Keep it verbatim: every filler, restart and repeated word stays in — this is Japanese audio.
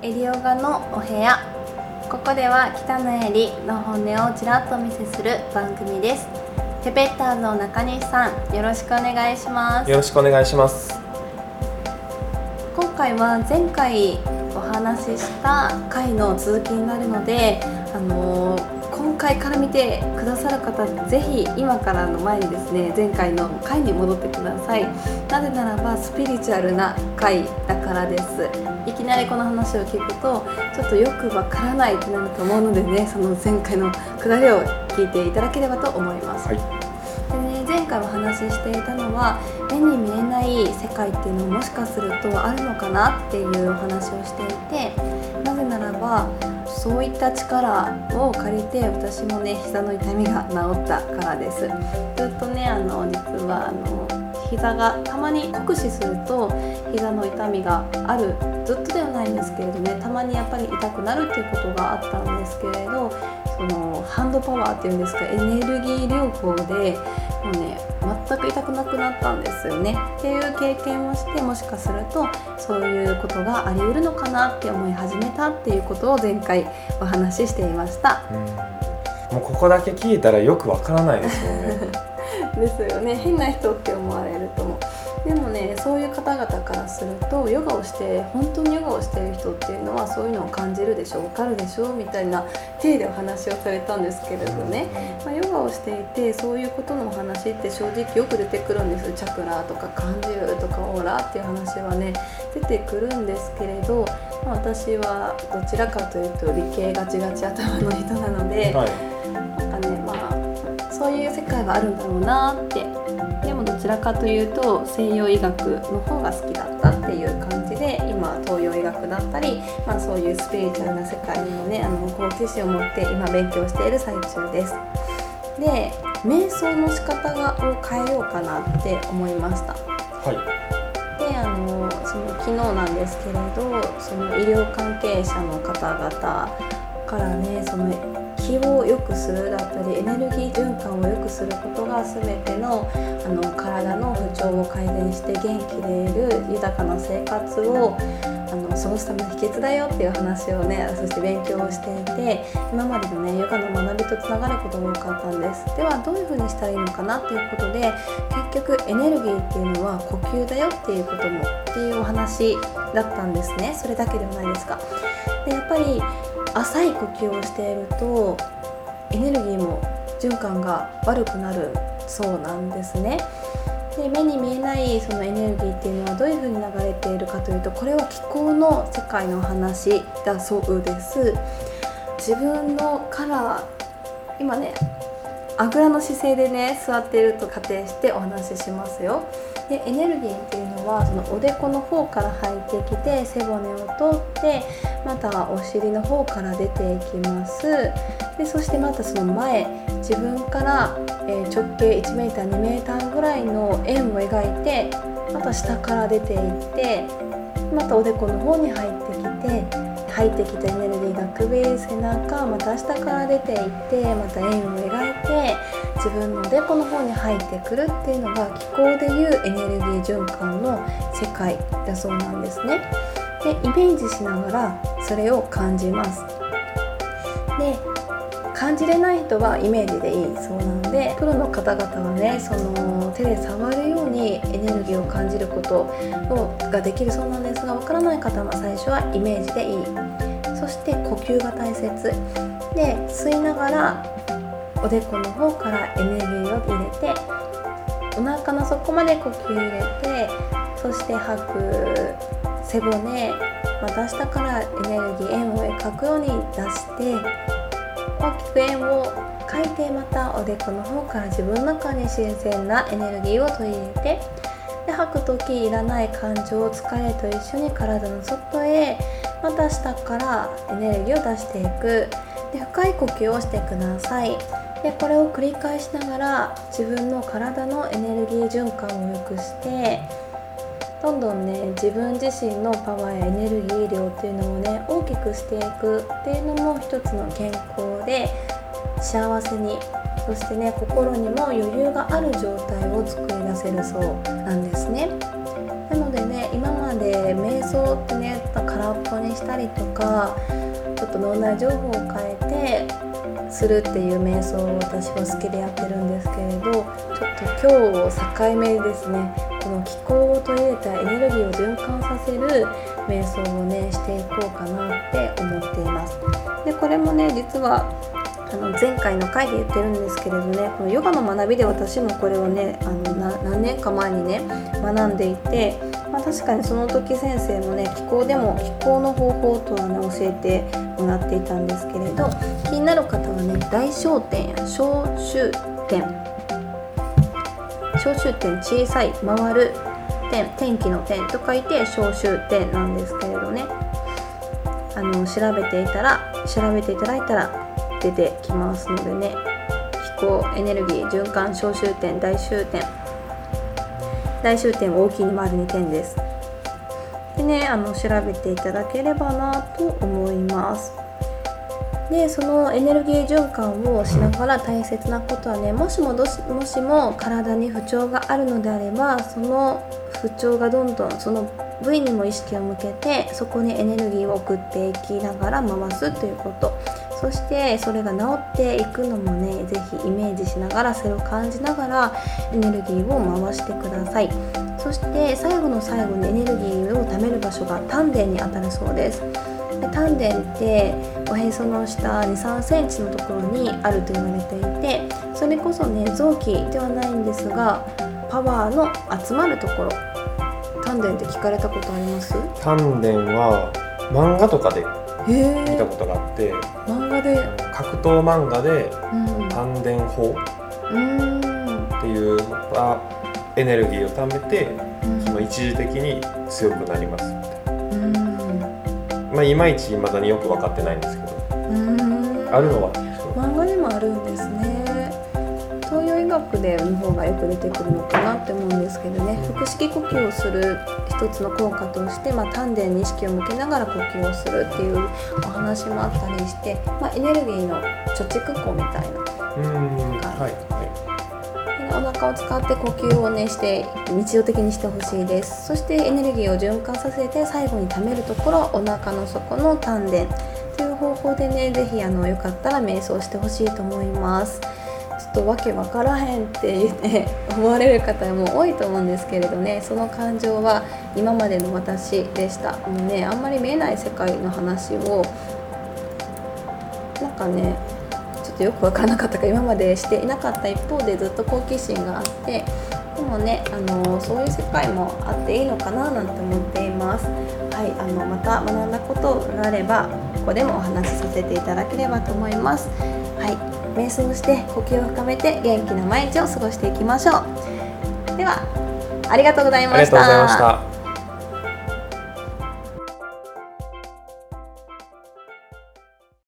エリオガのお部屋。ここでは北野エリの本音をちらっとお見せする番組です。ペペッターズの中西さん、よろしくお願いします。 よろしくお願いします。 今回は前回お話しした回の続きになるので、あのー、今回から見てくださる方、ぜひ今からの前にですね、前回の回に戻ってください。なぜならばスピリチュアルな回だからです。いきなりこの話を聞くとちょっとよくわからないってなると思うのでね、その前回のくだりを聞いていただければと思います。はい。でね、前回お話ししていたのは、目に見えない世界っていうのももしかするとあるのかなっていうお話をしていて、なぜならばそういった力を借りて私もね、膝の痛みが治ったからです。ずっとね、あの実はあの膝がたまに酷使すると膝の痛みがある、ずっとではないんですけれどね、たまにやっぱり痛くなるっていうことがあったんですけれど、そのハンドパワーっていうんですか、エネルギー療法でもうね、全く痛くなくなったんですよねっていう経験をして、もしかするとそういうことがあり得るのかなって思い始めたっていうことを前回お話ししていました。 うん、もうここだけ聞いたらよくわからないですよねですよね。変な人って思われると思う。でもね、そういう方々からすると、ヨガをして本当にヨガをしている人っていうのはそういうのを感じるでしょう、わかるでしょうみたいな体でお話をされたんですけれどね、まあ、ヨガをしていてそういうことのお話って正直よく出てくるんです。チャクラとか感じるとかオーラっていう話はね出てくるんですけれど、まあ、私はどちらかというと理系ガチガチ頭の人なので、はい、なんかね、まあそういう世界があるんだろうなって。でもどちらかというと西洋医学の方が好きだったっていう感じで、今東洋医学だったり、まあ、そういうスピリチュアルな世界にもね、あの好奇心を持って今勉強している最中です。で、瞑想の仕方がを変えようかなって思いました。はい。で、あのその昨日なんですけれど、その医療関係者の方々からね、その気を良くするだったりエネルギー循環を良くすることが全ての、あの体の不調を改善して元気でいる豊かな生活をあの過ごすための秘訣だよっていう話をね、そして勉強をしていて、今までのねヨガの学びとつながることが多かったんです。ではどういう風にしたらいいのかなっていうことで、結局エネルギーっていうのは呼吸だよっていうこともっていうお話だったんですね。それだけではないですか。で、やっぱり浅い呼吸をしているとエネルギーも循環が悪くなるそうなんですね。で、目に見えないそのエネルギーっていうのはどういう風に流れているかというと、これは気候の世界の話だそうです。自分のカラー、今ねあぐらの姿勢でね座っていると仮定してお話ししますよ。で、エネルギーっていうのはそのおでこの方から入ってきて背骨を通ってまたお尻の方から出ていきます。で、そしてまたその前、自分から、えー、直径いちメーターにメーターぐらいの円を描いて、また下から出ていってまたおでこの方に入ってきて、入ってきたエネルギーが首、背中、また下から出ていってまた円を描いて自分のおでこの方に入ってくるっていうのが気候でいうエネルギー循環の世界だそうなんですね。で、イメージしながらそれを感じます。で、感じれない人はイメージでいいそうなので、プロの方々はね、その手で触るようにエネルギーを感じることができるそうなんですが、わからない方は最初はイメージでいい。そして呼吸が大切で、吸いながらおでこの方からエネルギーを入れて、お腹の底まで呼吸入れて、そして吐く背骨、また下からエネルギー円を描くように出して大きく円を描いて、またおでこの方から自分の中に新鮮なエネルギーを取り入れて、で、吐くときいらない感情、疲れと一緒に体の外へまた下からエネルギーを出していく。で、深い呼吸をしてください。で、これを繰り返しながら自分の体のエネルギー循環を良くして、どんどんね自分自身のパワーやエネルギー量っていうのをね大きくしていくっていうのも一つの健康で幸せに、そしてね心にも余裕がある状態を作り出せるそうなんですね。なのでね、今まで瞑想ってね空っぽにしたりとかちょっと脳内情報を変えてするっていう瞑想を私は好きでやってるんですけれど、ちょっと今日境目ですね、この気候を取り入れたエネルギーを循環させる瞑想をねしていこうかなって思っています。でこれもね実はあの前回の回で言ってるんですけれどね、このヨガの学びで私もこれをねあのな何年か前にね学んでいて、まあ、確かにその時先生もね気候でも気候の方法とはね教えてもらっていたんですけれど、気になる方はね大小点や小周点小周点小さい回る点天気の点と書いて小周点なんですけれどね、あの調べていたら調べていただいたら出てきますのでね、気候エネルギー循環小周点大周点大周点大きいに丸に点です。でねあの調べていただければなと思います。でそのエネルギー循環をしながら大切なことはね、もしもどしもしも体に不調があるのであれば、その不調がどんどんその部位にも意識を向けてそこにエネルギーを送っていきながら回すということ、そしてそれが治っていくのもねぜひイメージしながら、それを感じながらエネルギーを回してください。そして最後の最後にエネルギーを貯める場所が丹田にあたるそうです。で丹田っておへその下 にさんセンチのところにあると言われていて、それこそね臓器ではないんですがパワーの集まるところ、丹田って聞かれたことあります？ 丹田は漫画とかでへ見たことがあって、 漫画で格闘漫画でうん丹田法うんっていうあエネルギーを貯めてうんその一時的に強くなります。 うんまあいまいち未だによく分かってないんですけど、 うんあるのは漫画でもあるんですね。東洋医学での方がよく出てくるのかなって思うんですけどね、腹式呼吸をする一つの効果として、まあ、丹田に意識を向けながら呼吸をするっていうお話もあったりして、まあ、エネルギーの貯蓄庫みたいな、 うーんはいはお腹を使って呼吸をねして日常的にしてほしいです。そしてエネルギーを循環させて最後に溜めるところ、お腹の底の丹田という方法でね、ぜひあのよかったら瞑想してほしいと思います。ちょっとわけわからへんって言って思われる方も多いと思うんですけれどね、その感情は今までの私でした。もうねあんまり見えない世界の話をなんかねちょっとよくわからなかったか今までしていなかった一方で、ずっと好奇心があって、でもねあのそういう世界もあっていいのかななんて思っています。はい、あのまた学んだことがあればここでもお話しさせていただければと思います。はい、瞑想して呼吸を深めて元気な毎日を過ごしていきましょう。ではありがとうございました。 ありがとうございました。